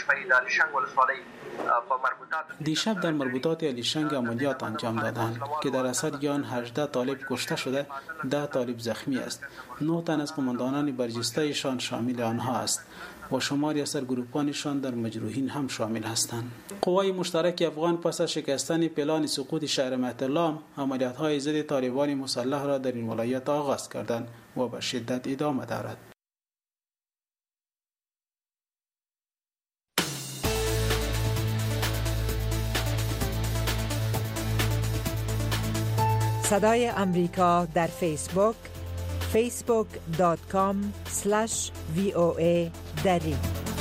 دیشب در مربوطات علیشنگ عملیات انجام دادند که در اثر آن هجده طالب کشته شده، ده طالب زخمی است. نه تن از قماندانان برجسته‌شان شامل آنها است و شماری از سرگروپانشان در مجروحین هم شامل هستند. قوای مشترک افغان پس از شکستن پلان سقوط شهر مهترلام عملیات‌های ضد طالبان مسلح را در این ولایت آغاز کردند و به شدت ادامه دارد. صدای امریکا در فیسبوک فیسبوک دات کام اسلش وی او ای دری.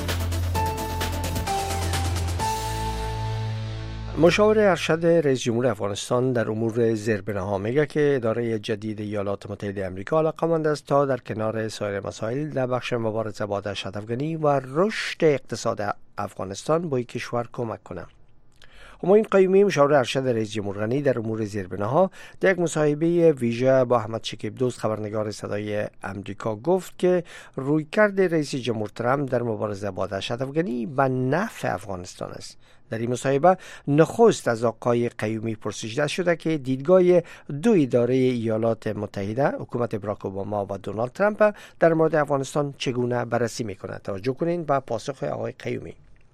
مشاور ارشد رئیس جمهور افغانستان در امور زیربناها میگه که اداره جدید ایالات متحده آمریکا علاقه‌مند است تا در کنار سایر مسائل در بخش مبارزه با دهشت افغانی و رشد اقتصاد افغانستان با این کشور کمک کنند. همایون قیومی مشاور ارشد رئیس جمهور غنی در امور زیربناها در یک مصاحبه ویژه با احمد شکیب دوست خبرنگار صدای امریکا گفت که رویکرد رئیس جمهور ترامپ در مبارزه با دهشت افغانی به نفع افغانستان است. در این مصاحبه نخست از آقای قیومی پرسیده شده که دیدگاه دو اداره ایالات متحده حکومت براک اوباما و دونالد ترامپ در مورد افغانستان چگونه بررسی می‌کند. توجه کنین به پاسخ آقای قیومی.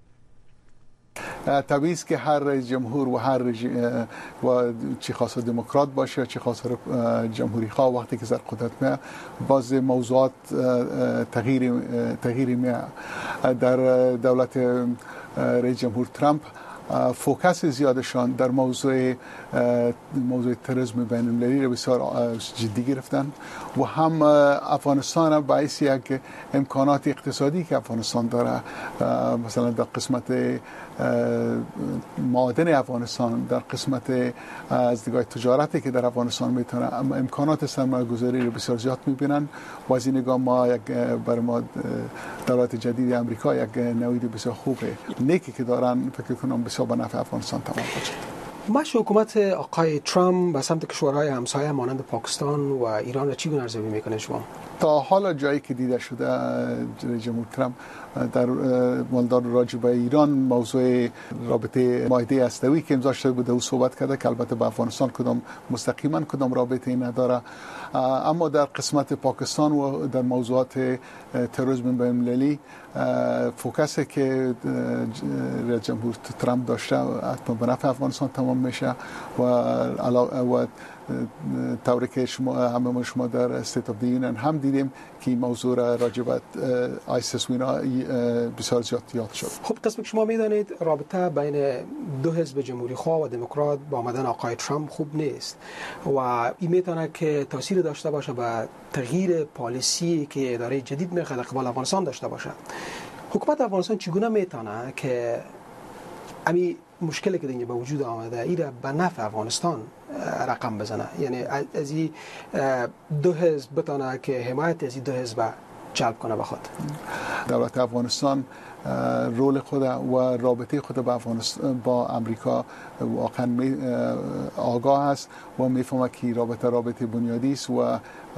طبیعی است که هر رئیس جمهور و هر و چه خاص دموکرات باشه چه خاص جمهوری خواه وقتی که سر قدرت میاد باز موضوعات تغییر تغییر میاد. در دولت رئیس جمهور ترامپ فوکس زیادشان در موضوع موضوع تروریسم بین المللی را بسیار جدی گرفتن و هم افغانستان باعث یک امکانات اقتصادی که افغانستان داره، مثلا در قسمت معادن افغانستان، در قسمت از دیگه تجارتی که در افغانستان میتونه امکانات سرمایه گذاری رو بسیار زیاد میبینن و از این نگاه ما یک بر ما دولت جدید امریکا یک نوید بسیار خوبه نیکی که دارن فکر کنم بسیار به نفع افغانستان تمام باشه. مش حکومت آقای ترامپ به سمت کشورهای همسایه مانند پاکستان و ایران را چگونه ارزیابی میکنه شما؟ تا حالا جایی که دیده شده جمهوری ترامپ در مالدار راجع به ایران موضوع رابطه معاهده هسته‌ای که امضا شده بوده او صحبت کرده که البته با افغانستان کدام مستقیما کدام رابطه نداره، اما در قسمت پاکستان و در موضوعات تروریسم بین‌المللی فوکسی که رئیس جمهور ترامپ داشته حتما به نفع افغانستان تمام میشه و علاوه طوری که شما همه شما در استیت اف دی یونین هم دیدیم که این موضوع را راجع به آیسیس و اینا بسیار زیاد یاد شد. خب قسم که شما میدانید رابطه بین دو حزب جمهوری خواه و دموکرات با آمدن آقای ترامپ خوب نیست و این میتونه که تاثیر داشته باشه به تغییر پالیسی که اداره جدید میخواد قبال افغانستان داشته باشه. حکومت افغانستان چگونه میتونه که امی مشکلی که دیگه به وجود آمده ایره به نفع افغانستان رقم بزنه، یعنی از این دو حزب بتونه که حمایت از این دو حزب جلب کنه به خود؟ دولت افغانستان رول خود و رابطه خود با افغانستان با امریکا واقعا آگاه است و میفهمه که رابطه رابطه بنیادی است و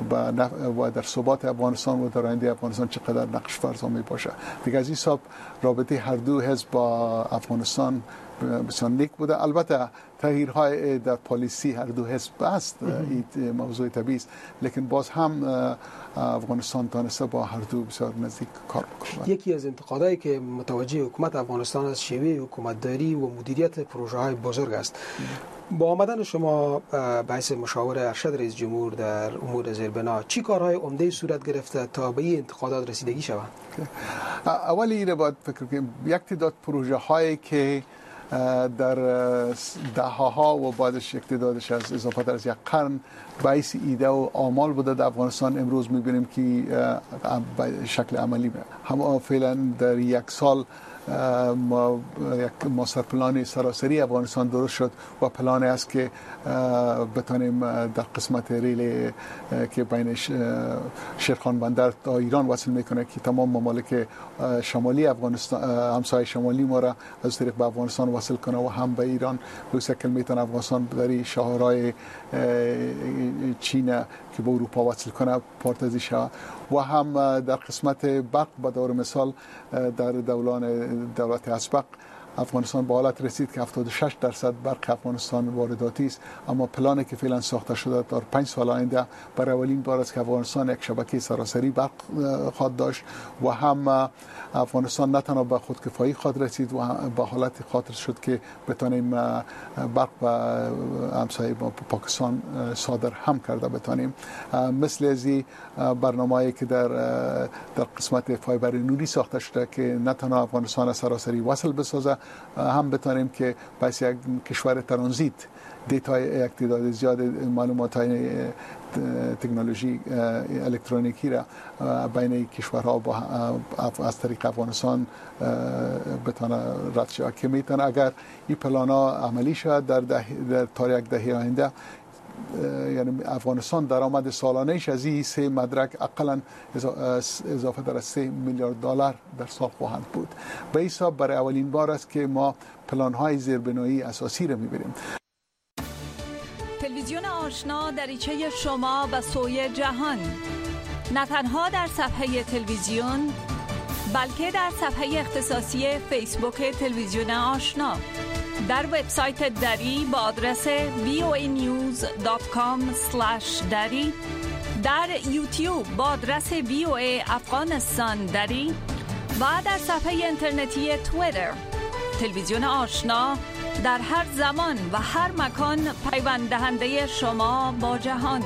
و در ثبات افغانستان و در آینده افغانستان چقدر نقش فرضا می باشه. دیگه از این حساب رابطه هر دو حزب با افغانستان بسیار نیک بوده. البته تغییرهای در پالیسی هر دو حزب است، این موضوع طبیعی است، لیکن باز هم افغانستان تانسته با هر دو بسیار نزدیک کار بکنه. یکی از انتقادایی که متوجه حکومت افغانستان از شیوه حکومتداری و مدیریت پروژه های بزرگ است. با آمدن شما به حیث مشاور ارشد رئیس جمهور در امور زیربنا چی کارهای عمده صورت گرفته تا به این انتقادات رسیدگی شود؟ اولی اینه باید فکر کنیم یک تعداد پروژه هایی که در دهه‌ها و بعدش یک تعدادش از اضافه تر از یک قرن باعث ایده و آمال بوده در افغانستان، امروز می‌بینیم که شکل عملی هم فعلا در یک سال ما یک ماستر پلان سراسری افغانستان درست شد و پلانی است که بتانیم در قسمت ریل که بین شیرخان بندر تا ایران وصل میکنه که تمام ممالک شمالی افغانستان همسایه شمالی ما را از طریق به افغانستان وصل کنه و هم به ایران به شکل میتونه افغانستان در شاهرای چین که به اروپا وصل کنه پارتزی شود و هم در قسمت برق به دور مثال در دولان دولت اسبق افغانستان به حالت رسید که هفتاد و شش درصد برق افغانستان وارداتی است، اما پلانی که فعلا ساخته شده در پنج سال آینده برای اولین بار است که افغانستان یک شبکه سراسری برق خواهد داشت و هم افغانستان نه تنها به خودکفایی خواهد رسید و به حالت خاطر شد که بتانیم برق به همسایه پاکستان صادر هم کرده بتانیم، مثل از برنامه‌ای که در در قسمت فایبر نوری ساخته شده که نه تنها افغانستان سراسری وصل بسازه هم بتانیم که پس یک کشور ترانزیت دیتای یک تعداد زیاد معلومات های تکنولوژی الکترونیکی را بین کشورها با از طریق افغانستان بتونه رد شود که میتونه اگر این پلانا عملی شود در ده در تا یک دهه آینده یعنی افغانستان درآمد سالانه‌اش از این سه مدرک اقلا اضافه در سه میلیارد دلار در سال خواهند بود. به حساب برای اولین بار است که ما پلان‌های زیربنایی اساسی را می‌بینیم. تلویزیون آشنا دریچه شما به سوی جهان، نه تنها در صفحه تلویزیون بلکه در صفحه اختصاصی فیسبوک تلویزیون آشنا، در وبسایت دری با آدرس وی او ای نیوز دات کام اسلش دری، در یوتیوب با آدرس وی او ای افغانستان دری و در صفحه اینترنتی توییتر. تلویزیون آشنا در هر زمان و هر مکان پیوند دهنده شما با جهان.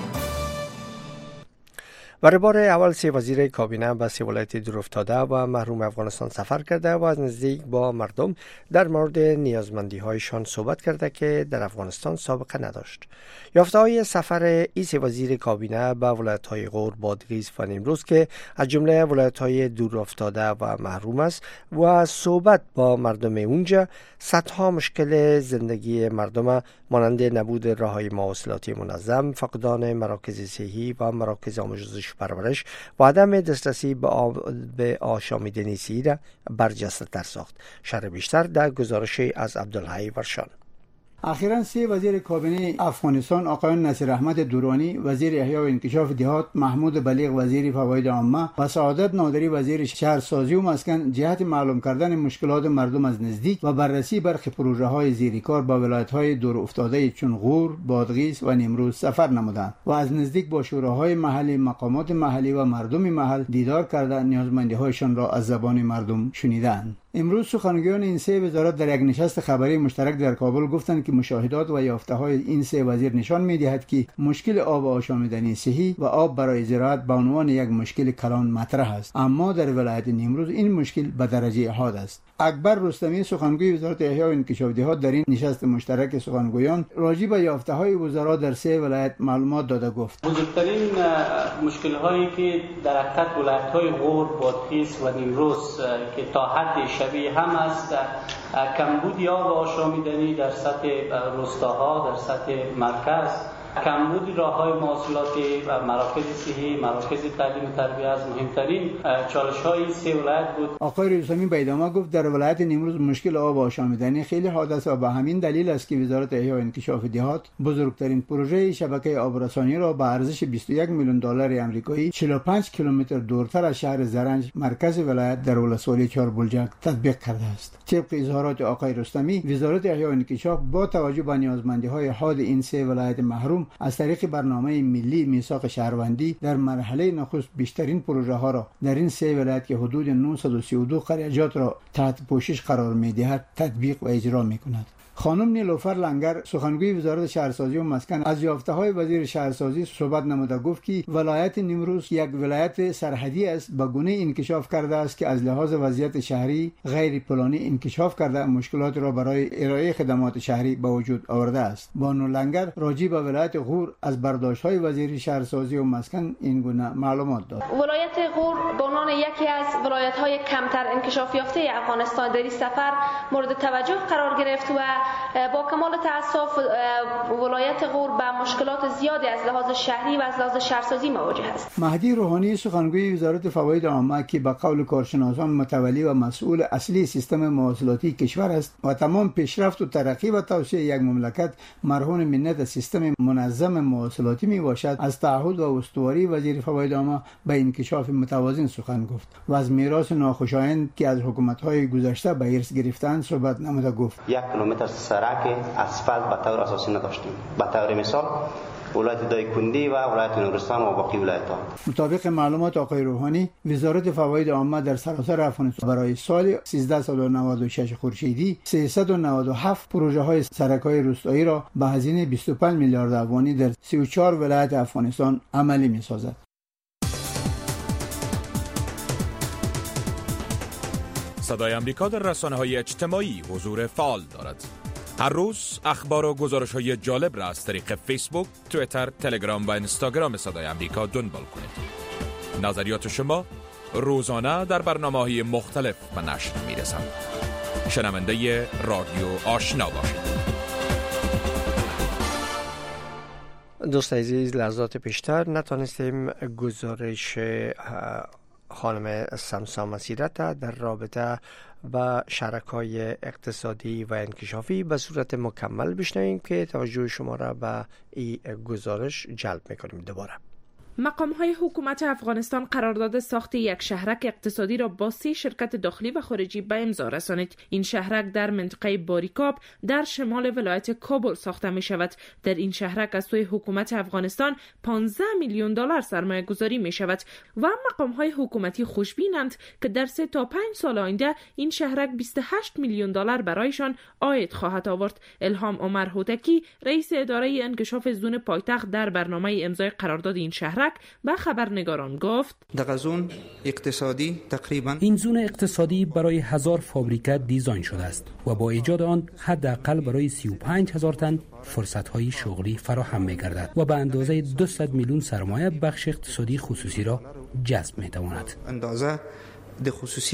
برای بار اول سه وزیر کابینه به سه ولایت دورافتاده و محروم افغانستان سفر کرده و از نزدیک با مردم در مورد نیازمندی هایشان صحبت کرده که در افغانستان سابقه نداشت. یافته های سفر این سه وزیر کابینه به ولایت های غور، بادغیس و نیمروز که از جمله ولایت های دورافتاده و محروم است و صحبت با مردم اونجا صدها مشکل زندگی مردم مانند نبود راههای مواصلاتی منظم، فقدان مراکز صحی و مراکز آموزش پرورش و عدم دسترسی به آشامیدنی صحی را برجسته تر ساخت. شرح بیشتر در گزارشی از عبدالحی ورشان. اخیراً سه وزیر کابینه افغانستان آقایان نصیر احمد دورانی وزیر احیا و انکشاف دهات، محمود بلیغ وزیر فواید عامه و سعادت نادری وزیر شهرسازی و مسکن جهت معلوم کردن مشکلات مردم از نزدیک و بررسی برخی پروژه های زیرکار با ولایت های دور افتاده چون غور، بادغیس و نیمروز سفر نمودند و از نزدیک با شوراهای محلی، مقامات محلی و مردم محل دیدار کرده نیازمندی هایشان را از زبان مردم شنیدند. امروز سخنگویان این سه وزارت در یک نشست خبری مشترک در کابل گفتند که مشاهدات و یافته‌های این سه وزیر نشان می‌دهد که مشکل آب آشامیدنی صحی و آب برای زراعت به عنوان یک مشکل کلان مطرح است، اما در ولایت نیمروز این مشکل به درجه احاد است. اکبر رستمی سخنگوی وزارت احیا و انکشاف دهات در این نشست مشترک سخنگویان راجع به یافته‌های وزارت در سه ولایت معلومات داده گفت بزرگترین مشکل‌هایی که در حقیقت ولایت‌های غور، بادغیس و نیمروز که تا حد شبیه هم است، کمبود آب آشامیدنی در سطح روستاها، در سطح مرکز، کمبود راه‌های مواصلاتی و مراکز صحی، مراکز تعلیم و تربیت از مهمترین چالش‌های سه ولایت بود. آقای رستمی به ادامه گفت در ولایت نیمروز مشکل آب آشامیدنی خیلی حاد است و به همین دلیل است که وزارت احیا و انکشاف دهات بزرگترین پروژه شبکه آبرسانی را با ارزش بیست و یک میلیون دلار آمریکایی چهل و پنج کیلومتر دورتر از شهر زرنج مرکز ولایت در ولسوالی چهاربلجک تطبیق کرده است. طبق اظهارات آقای رستمی، وزارت احیا و انکشاف با توجه به نیازمندی‌های حاد این سه ولایت محروم از طریق برنامه ملی میثاق شهروندی در مرحله نخست بیشترین پروژه ها را در این سه ولایت که حدود نهصد و سی و دو قریجات را تحت پوشش قرار می‌دهد تطبیق و اجرا می‌کند. خانم نیلوفر لنگر سخنگوی وزارت شهرسازی و مسکن از یافته‌های وزیر شهرسازی صحبت نموده گفت که ولایت نیمروز یک ولایت سرحدی است به گونه انکشاف کرده است که از لحاظ وضعیت شهری غیر پلانی انکشاف کرده مشکلات را برای ارائه خدمات شهری به وجود آورده است. بانو لنگر راجع به ولایت غور از برداشت‌های وزیر شهرسازی و مسکن این گونه معلومات داد. ولایت غور به عنوان یکی از ولایت‌های کمتر انکشاف یافته افغانستان در این سفر مورد توجه قرار گرفت و با کمال تأسف ولایت غور به مشکلات زیادی از لحاظ شهری و از لحاظ شهرسازی مواجه است. مهدی روحانی سخنگوی وزارت فواید عامه که به قول کارشناسان متولی و مسئول اصلی سیستم مواصلاتی کشور است و تمام پیشرفت و ترقی و توسعه یک مملکت مرهون منت سیستم منظم مواصلاتی می باشد، از تعهد و استواری وزیر فواید عامه به انکشاف متوازن سخن گفت و از میراث ناخوشایند که از حکومت‌های گذشته به ارث گرفتند صحبت نموده گفت یک کیلومتر سرک اسفالت به طور اساسی نداشتیم. به طور مثال ولایت دایکندی و ولایت نورستان و باقی ولایت‌ها. مطابق معلومات آقای روحانی، وزارت فواید عامه در سراسر افغانستان برای سال سیزده و نود و شش خورشیدی سیصد و نود و هفت پروژه‌های سرک‌های روستایی را به هزینه بیست و پنج میلیارد افغانی در سی و چهار ولایت افغانستان عملی می‌سازد. صدای آمریکا در رسانه‌های اجتماعی حضور فعال دارد. هر روز اخبار و گزارش‌های جالب را از طریق فیسبوک، توییتر، تلگرام و اینستاگرام صدای آمریکا دنبال کنید. نظریات شما روزانه در برنامه‌های مختلف به نشر می‌رسند. شنونده رادیو آشنا باشید. دوست عزیز، لحظات پیشتر نتانستیم گزارش خانم سمسا مسیرت در رابطه با شرکای اقتصادی و انکشافی به صورت مکمل بشنویم که توجه شما را به این گزارش جلب میکنیم. دوباره مقام‌های حکومت افغانستان قرارداد ساخت یک شهرک اقتصادی را با سه شرکت داخلی و خارجی به امضا رسانید. این شهرک در منطقه باریکاب در شمال ولایت کابل ساخته می شود. در این شهرک از سوی حکومت افغانستان پانزده میلیون دلار سرمایه گذاری می شود و مقام‌های حکومتی خوشبینند که در سه تا پنج سال آینده این شهرک بیست و هشت میلیون دلار برایشان عاید خواهد آورد. الهام عمر هوتکی رئیس اداره انکشاف زون پایتخت در برنامه امضای قرارداد این شهرک به خبرنگاران گفت در زون اقتصادی تقریبا این زون اقتصادی برای هزار فابریکه دیزاین شده است و با ایجاد آن حداقل برای سی و پنج هزار تن فرصت‌های شغلی فراهم می‌گردد و به اندازه دویست میلیون سرمایه بخش اقتصادی خصوصی را جذب می‌تواند. اندازه د خصوصی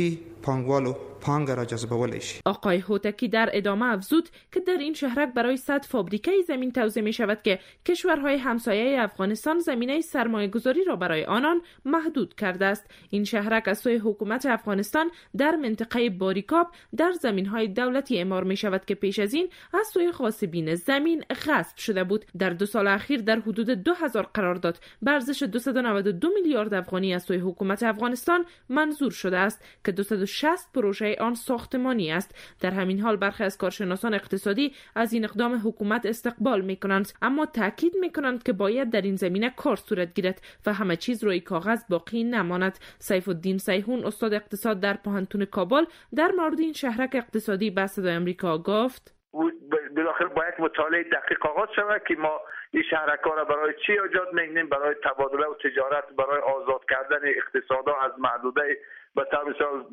پانگوال و پانگ را جذبولی شد. آقای هوتکی در ادامه افزود که در این شهرک برای صد فابریکه زمین توزیع می شود که کشورهای همسایه افغانستان زمینه سرمایه گذاری را برای آنان محدود کرده است. این شهرک از سوی حکومت افغانستان در منطقه باریکاب در زمینهای دولتی اعمار می شود که پیش از این از سوی غاصبین زمین غصب شده بود. در دو سال اخیر در حدود دو هزار قرارداد به ارزش دویست و نود و دو میلیارد افغانی از سوی حکومت افغانستان منظور شده است که دویست و شصت پروژه آن ساختمانی است. در همین حال برخی از کارشناسان اقتصادی از این اقدام حکومت استقبال می‌کنند، اما تاکید می‌کنند که باید در این زمینه کار صورت گیرد و همه چیز روی کاغذ باقی نماند. سیف الدین سیحون استاد اقتصاد در پوهنتون کابل در مورد این شهرک اقتصادی به صدای آمریکا گفت: بالاخره باید مطالعه دقیق آغاز شود که ما این شهرک‌ها را برای چی ایجاد می‌کنیم، برای تبادله و تجارت، برای آزاد کردن اقتصادها از محدوده به طور مثال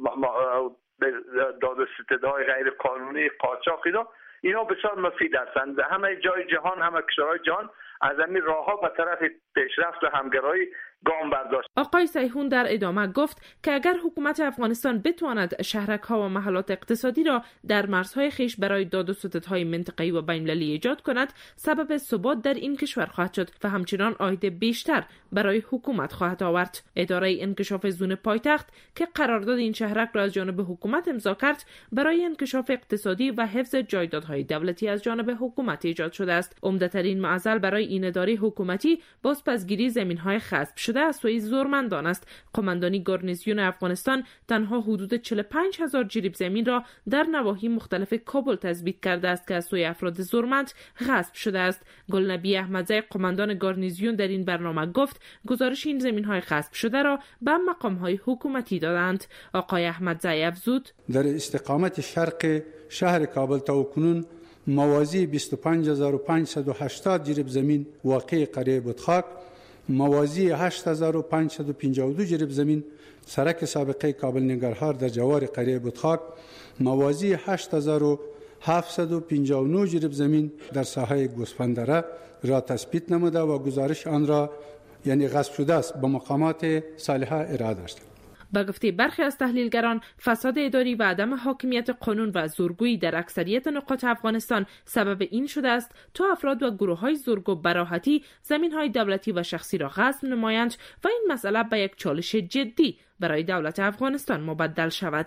داد و ستدهای غیر قانونی، قاچاق، اینا اینا بسیار مفید هستند. همه جای جهان، همه کشورهای جهان از همین راه‌ها به طرف پیشرفت و همگرایی گام برداشت. آقای سیحون در ادامه گفت که اگر حکومت افغانستان بتواند شهرک‌ها و محلات اقتصادی را در مرزهای خیش برای داد و ستدهای منطقه‌ای و بین‌المللی ایجاد کند، سبب ثبات در این کشور خواهد شد و همچنان عاید بیشتر برای حکومت خواهد آورد. اداره انکشاف زون پایتخت که قرارداد این شهرک را از جانب حکومت امضا کرد، برای انکشاف اقتصادی و حفظ جایدادهای دولتی از جانب حکومت ایجاد شده است. عمده‌ترین معضل برای این اداره حکومتی بازپسگیری زمین‌های غصب شده از سوی زورمندان است. قماندانی گارنیزیون افغانستان تنها حدود چهل و پنج هزار جریب زمین را در نواحی مختلف کابل تثبیت کرده است که از سوی افراد زورمند غصب شده است. گلنبی احمدزی قماندان گارنیزیون در این برنامه گفت گزارش این زمین‌های غصب شده را به مقام‌های حکومتی دادند. آقای احمدزی افزود: در استقامت شرق شهر کابل تا کنون موازی بیست و پنج هزار و پانصد و هشتاد جریب زمین واقع قریه بودخاک، موازی هشت هزار و پانصد و پنجاه و دو جریب زمین سرک سابقه کابل ننگرهار در جوار قریه بودخاک، موازی هشت هزار و هفتصد و پنجاه و نه جریب زمین در ساحه گوسفندره را تثبیت نموده و گزارش آن را یعنی غصب شده است به مقامات صالحه ارائه داشته. با گفته برخی از تحلیلگران، فساد اداری و عدم حاکمیت قانون و زورگویی در اکثریت نقاط افغانستان سبب این شده است تا افراد و گروه‌های زورگو به راحتی زمین‌های دولتی و شخصی را غصب نمایند و این مسئله به یک چالش جدی برای دولت افغانستان مبدل شود.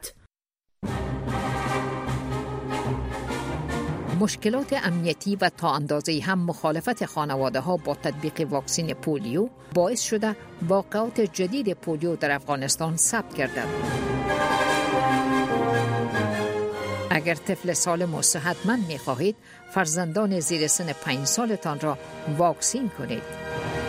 مشکلات امنیتی و تا اندازه‌ای هم مخالفت خانواده‌ها با تطبیق واکسن پولیو باعث شده واقعات جدید پولیو در افغانستان ثبت گردد. اگر طفل سالم و صحتمند می‌خواهید، فرزندان زیر سن پنج سالتان را واکسین کنید.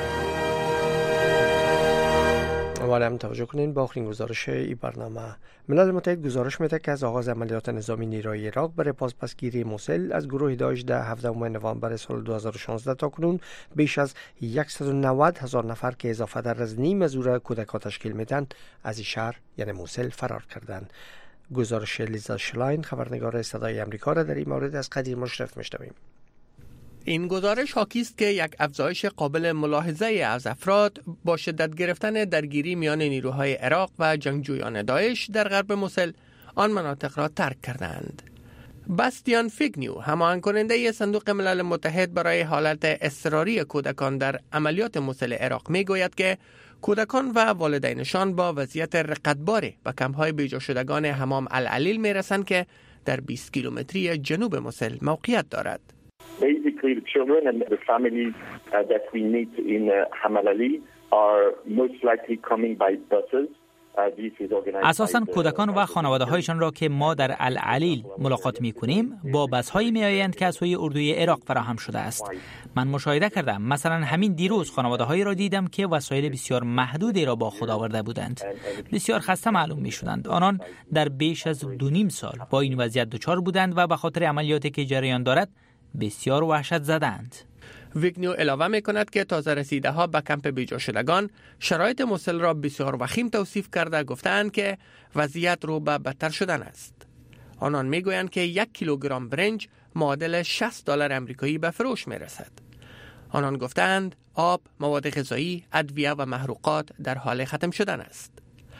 هم توجه کنین با آخرین گزارش این برنامه. ملل متحد گزارش میده که از آغاز عملیات نظامی نیروی عراق برای بازپسگیری موصل از گروه داعش در هفدهم نوامبر سال دو هزار و شانزده تا کنون بیش از صد و نود هزار نفر که اضافه در از نیم از او کودکان تشکیل میدن از این شهر یعنی موصل فرار کردند. گزارش لیزا شلاین خبرنگار صدای آمریکا را در این مورد از قدیر مشرف میشنویم. این گزارش حاکی است که یک افزایش قابل ملاحظه از افراد با شدت گرفتن درگیری میان نیروهای عراق و جنگجویان داعش در غرب موصل آن مناطق را ترک کردند. باستیان فیگنیو، هماهنگ کننده صندوق ملل متحد برای حالت اضطراری کودکان در عملیات موصل عراق میگوید که کودکان و والدینشان با وضعیت رقتباری به کمپ‌های بیجا شدگان حمام العلیل میرسند که در بیست کیلومتری جنوب موصل موقعیت دارد. Basically, the children and the families uh, that we meet in uh, Hamal Ali are most likely coming by buses. اساساً کودکان و خانواده‌هایشان را که ما در العلیل ملاقات می‌کنیم با بس‌هایی می‌آیند که از سوی اردوی عراق فراهم شده است. من مشاهده کردم، مثلا همین دیروز خانواده‌هایی را دیدم که وسایل بسیار محدودی را با خود آورده بودند. بسیار خسته معلوم می‌شدند. آنان در بیش از دو نیم سال با این وضعیت دچار بودند و به خاطر عملیاتی که جریان دارد بسیار وحشت زدند. ویگنیو علاوه می کند که تازه رسیده ها به کمپ بیجا شدگان شرایط موصل را بسیار وخیم توصیف کرده گفتند که وضعیت رو به بدتر شدن است. آنان می گویند که یک کیلوگرم برنج معادل شصت دلار امریکایی به فروش می رسد. آنان گفتند آب، مواد غذایی، ادویه و محروقات در حال ختم شدن است.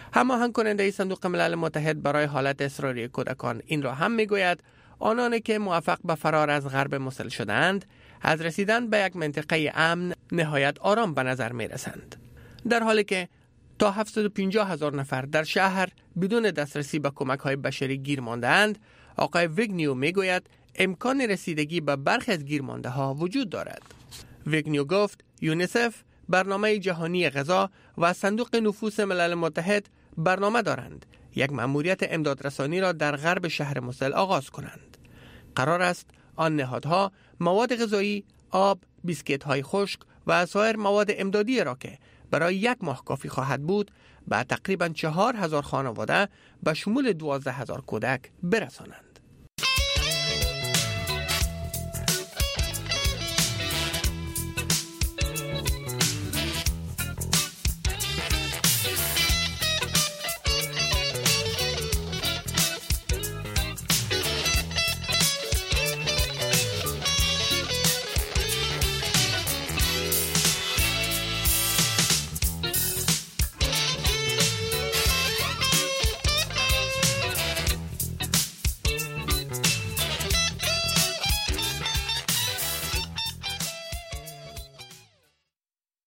هماهنگ کننده صندوق ملل متحد برای حالت اضطراری کودکان این را هم میگوید آنانی که موفق به فرار از غرب موسل شدند از رسیدن به یک منطقه امن نهایت آرام به نظر می رسند، در حالی که تا هفتصد و پنجاه هزار نفر در شهر بدون دسترسی به کمک های بشری گیر مانده‌اند. آقای ویگنیو می گوید امکان رسیدگی به برخی از گیرمانده ها وجود دارد. ویگنیو گفت یونیسف، برنامه جهانی غذا و صندوق نفوس ملل متحد برنامه دارند یک مأموریت امدادرسانی را در غرب شهر موسل آغاز کنند. قرار است آن نهادها مواد غذایی، آب، بیسکیت های خشک و سایر مواد امدادی را که برای یک ماه کافی خواهد بود به تقریباً چهار هزار خانواده به شمول دوازده هزار کودک برسانند.